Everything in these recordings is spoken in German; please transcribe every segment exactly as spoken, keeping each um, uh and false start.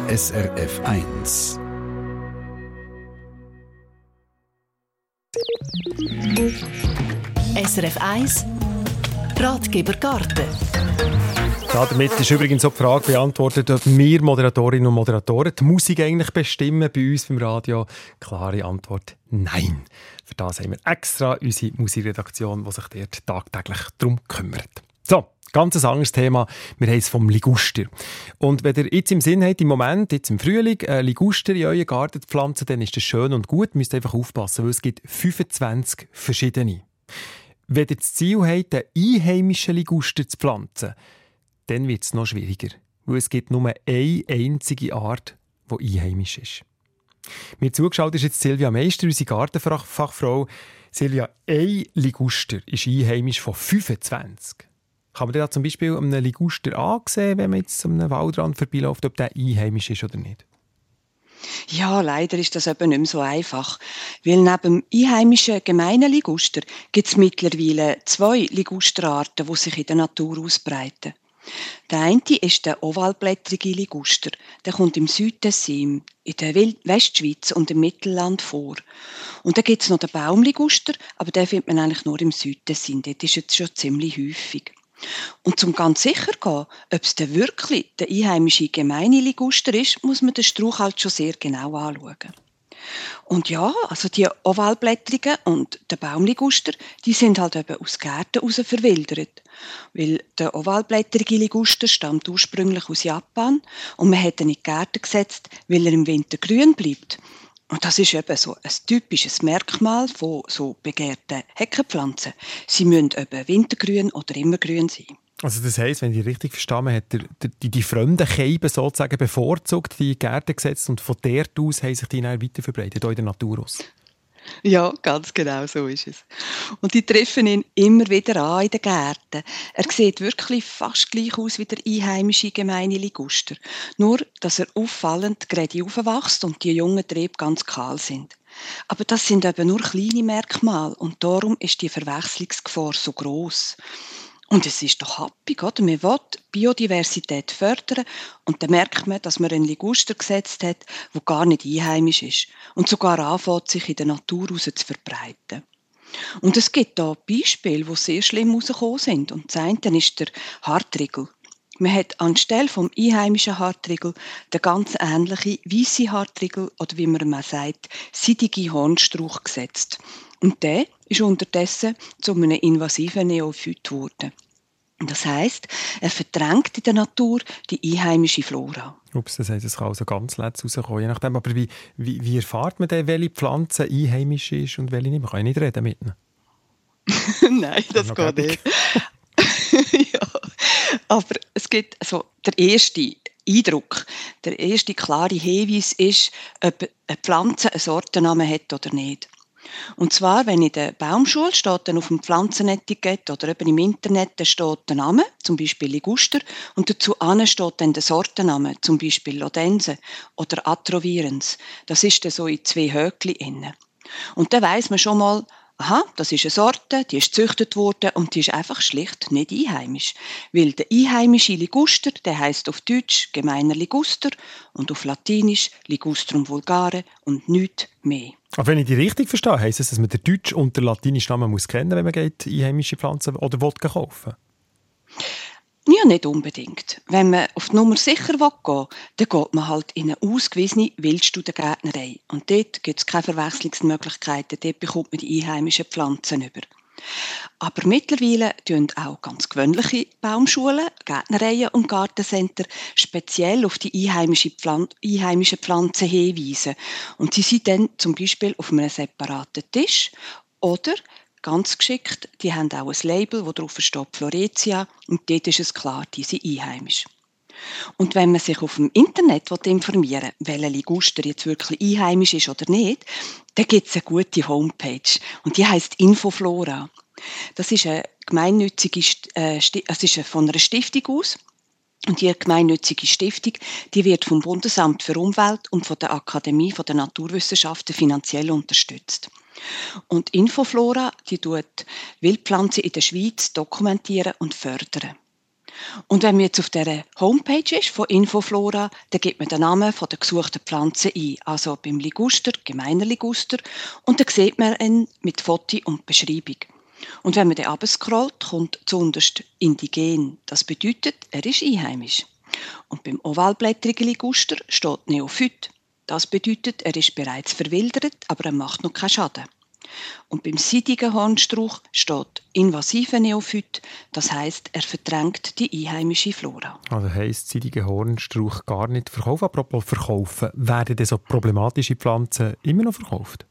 S R F eins. S R F eins Ratgeber Garten. Ja, damit ist übrigens auch die Frage beantwortet, ob wir Moderatorinnen und Moderatoren die Musik eigentlich bestimmen bei uns beim Radio. Klare Antwort: Nein. Für das haben wir extra unsere Musikredaktion, die sich dort tagtäglich darum kümmert. So, ganz ein anderes Thema. Wir haben es vom Liguster. Und wenn ihr jetzt im Sinn habt, im Moment, jetzt im Frühling, ein Liguster in euren Garten zu pflanzen, dann ist das schön und gut. Ihr müsst einfach aufpassen, weil es gibt fünfundzwanzig verschiedene. Wenn ihr das Ziel habt, einen einheimischen Liguster zu pflanzen, dann wird es noch schwieriger, weil es gibt nur eine einzige Art, die einheimisch ist. Mir zugeschaut ist jetzt Silvia Meister, unsere Gartenfachfrau. Silvia, ein Liguster ist einheimisch von fünfundzwanzig. Kann man da zum Beispiel einen Liguster ansehen, wenn man jetzt an einem Waldrand vorbeiläuft, ob der einheimisch ist oder nicht? Ja, leider ist das eben nicht mehr so einfach. Weil neben dem einheimischen gemeinen Liguster gibt es mittlerweile zwei Ligusterarten, die sich in der Natur ausbreiten. Der eine ist der ovalblättrige Liguster. Der kommt im Südtessin, in der Westschweiz und im Mittelland vor. Und dann gibt es noch den Baumliguster, aber den findet man eigentlich nur im Südtessin. Dort ist es schon ziemlich häufig. Und um ganz sicher zu gehen, ob es denn wirklich der einheimische gemeine Liguster ist, muss man den Strauch halt schon sehr genau anschauen. Und ja, also die ovalblättrigen und der Baumliguster, die sind halt eben aus Gärten raus verwildert. Weil der ovalblättrige Liguster stammt ursprünglich aus Japan und man hat ihn in die Gärten gesetzt, weil er im Winter grün bleibt. Und das ist eben so ein typisches Merkmal von so begehrten Heckenpflanzen. Sie müssen eben wintergrün oder immergrün sein. Also das heisst, wenn ich richtig verstanden habe, hat der, der, die, die fremden Keiben sozusagen bevorzugt, die Gärten gesetzt und von dort aus haben sich die dann weiter verbreitet, auch in der Natur aus. Ja, ganz genau so ist es. Und die treffen ihn immer wieder an in den Gärten. Er sieht wirklich fast gleich aus wie der einheimische gemeine Liguster. Nur, dass er auffallend gerade aufwächst und die jungen Triebe ganz kahl sind. Aber das sind eben nur kleine Merkmale und darum ist die Verwechslungsgefahr so gross. Und es ist doch happig, oder? Man will Biodiversität fördern und dann merkt man, dass man einen Liguster gesetzt hat, der gar nicht einheimisch ist und sogar anfängt, sich in der Natur heraus zu verbreiten. Und es gibt da Beispiele, die sehr schlimm herausgekommen sind. Und das eine ist der Hartriegel. Man hat anstelle vom einheimischen Hartriegel den ganz ähnlichen weisse Hartriegel oder wie man mal sagt, seidige Hornstrauch gesetzt. Und der ist unterdessen zu einem invasiven Neophyt geworden. Das heisst, er verdrängt in der Natur die einheimische Flora. Ups, das heisst, es kann also ganz letzt rauskommen. Je nachdem, aber wie, wie, wie erfahrt man denn, welche Pflanze einheimisch ist und welche nicht? Man kann ja nicht reden mit ihnen. Nein, das geht nicht. Ja, aber es gibt also der erste Eindruck, der erste klare Hinweis ist, ob eine Pflanze einen Sortennamen hat oder nicht. Und zwar, wenn in der Baumschule steht dann auf dem Pflanzenetikett oder eben im Internet, da steht der Name, zum Beispiel Liguster, und dazu an steht dann der Sortenname, zum Beispiel Lodense oder Atrovirens. Das ist dann so in zwei Höckli inne. Und dann weiss man schon mal, aha, das ist eine Sorte, die ist gezüchtet worden und die ist einfach schlicht nicht einheimisch. Weil der einheimische Liguster, der heisst auf Deutsch gemeiner Liguster und auf Latinisch Ligustrum vulgare und nichts mehr. Aber wenn ich die richtig verstehe, heisst es, dass man den deutschen und den latinischen Namen muss kennen, wenn man geht, einheimische Pflanzen oder Wodka kaufen? Ja, nicht unbedingt. Wenn man auf die Nummer sicher gehen will, dann geht man halt in eine ausgewiesene Wildstudengärtnerei. Und dort gibt es keine Verwechslungsmöglichkeiten, dort bekommt man die einheimischen Pflanzen über. Aber mittlerweile tun auch ganz gewöhnliche Baumschulen, Gärtnereien und Gartencenter speziell auf die einheimischen Pflan- einheimischen Pflanzen hinweisen. Und sie sind dann zum Beispiel auf einem separaten Tisch oder ganz geschickt, die haben auch ein Label, wo drauf steht Floretia und dort ist es klar, die sind einheimisch. Und wenn man sich auf dem Internet informieren will, welcher Liguster jetzt wirklich einheimisch ist oder nicht, dann gibt es eine gute Homepage und die heisst Infoflora. Das ist eine gemeinnützige, äh, es ist von einer Stiftung aus. Und die gemeinnützige Stiftung, die wird vom Bundesamt für Umwelt und von der Akademie der Naturwissenschaften finanziell unterstützt. Und Infoflora, die tut Wildpflanzen in der Schweiz dokumentieren und fördern. Und wenn man jetzt auf dieser Homepage ist von Infoflora, dann gibt man den Namen von der gesuchten Pflanze ein. Also beim Liguster, gemeiner Liguster. Und dann sieht man ihn mit Foto und Beschreibung. Und wenn man dann runterscrollt, kommt zuunterst indigen. Das bedeutet, er ist einheimisch. Und beim ovalblättrigen Liguster steht Neophyt. Das bedeutet, er ist bereits verwildert, aber er macht noch keinen Schaden. Und beim seidigen Hornstrauch steht invasive Neophyt, das heisst, er verdrängt die einheimische Flora. Also heisst seidiger Hornstrauch gar nicht verkaufen. Apropos verkaufen, werden denn so problematische Pflanzen immer noch verkauft?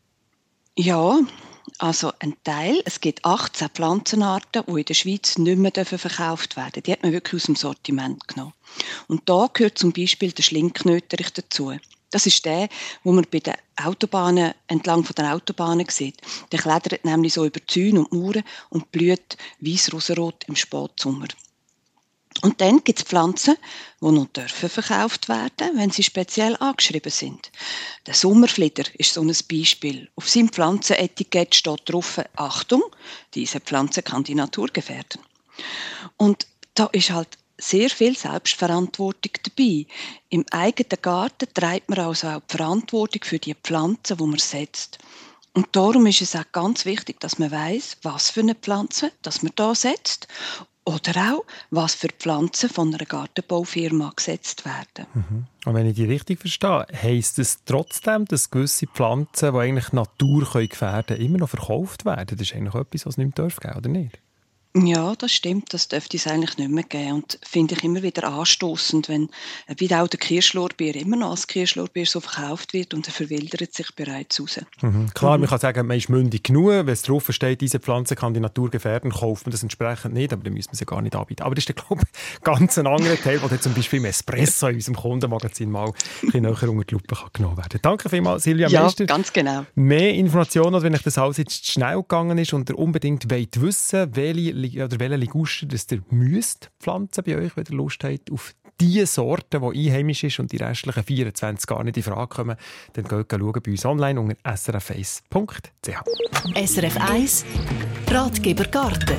Ja, also ein Teil. Es gibt achtzehn Pflanzenarten, die in der Schweiz nicht mehr verkauft werden dürfen. Die hat man wirklich aus dem Sortiment genommen. Und da gehört zum Beispiel der Schlingknöterich dazu. Das ist der, wo man bei den Autobahnen, entlang von den Autobahnen sieht. Der klettert nämlich so über Zäune und Mauern und blüht weiss-rosarot im Spätsommer. Und dann gibt es Pflanzen, die noch dürfen verkauft werden, wenn sie speziell angeschrieben sind. Der Sommerflieder ist so ein Beispiel. Auf seinem Pflanzenetikett steht drauf: Achtung, diese Pflanze kann die Natur gefährden. Und da ist halt sehr viel Selbstverantwortung dabei. Im eigenen Garten trägt man also auch die Verantwortung für die Pflanzen, die man setzt. Und darum ist es auch ganz wichtig, dass man weiss, was für eine Pflanze dass man da setzt. Oder auch, was für Pflanzen von einer Gartenbaufirma gesetzt werden. Mhm. Und wenn ich die richtig verstehe, heisst es trotzdem, dass gewisse Pflanzen, die eigentlich die Natur gefährden können, immer noch verkauft werden? Das ist eigentlich etwas, was es nicht mehr geben darf, oder nicht? Ja, das stimmt. Das dürfte es eigentlich nicht mehr geben. Und finde ich immer wieder anstossend, wenn wie auch der Kirschlorbeer immer noch als Kirschlorbeer so verkauft wird und er verwildert sich bereits raus. Mhm. Klar, Mhm. man kann sagen, man ist mündig genug. Wenn es drauf steht, diese Pflanze kann die Natur gefährden, kauft man das entsprechend nicht, aber dann müssen wir sie gar nicht anbieten. Aber das ist, glaube ich, ganz ein anderer Teil, der zum Beispiel im Espresso in unserem Kundenmagazin mal ein bisschen näher unter die Lupe genommen werden kann. Danke vielmals, Silvia Ja, Meister. ganz genau. Mehr Informationen, als wenn euch das alles jetzt schnell gegangen ist und ihr unbedingt wollt wissen, welche oder welche Liguster das ihr müsst pflanzen bei euch, wenn ihr Lust habt auf die Sorte, die einheimisch ist und die restlichen vierundzwanzig gar nicht in Frage kommen, dann geht schauen bei uns online unter s r f eins punkt c h. S R F eins Ratgeber Garten.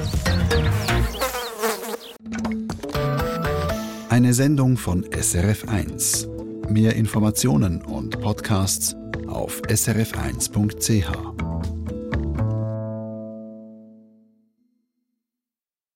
Eine Sendung von S R F eins. Mehr Informationen und Podcasts auf s r f eins punkt c h.